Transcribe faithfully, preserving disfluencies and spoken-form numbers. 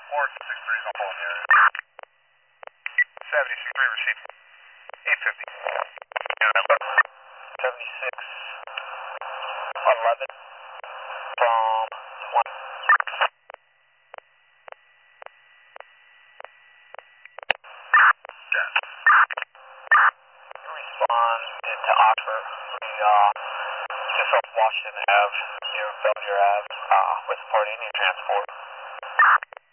four six three is on hold here. seventy-six three received. eight fifty. seventy-six eleven from one. Yes. Respond to Oxford. We, uh, just off Washington Ave, near Belvedere Ave, uh, with party Indian transport.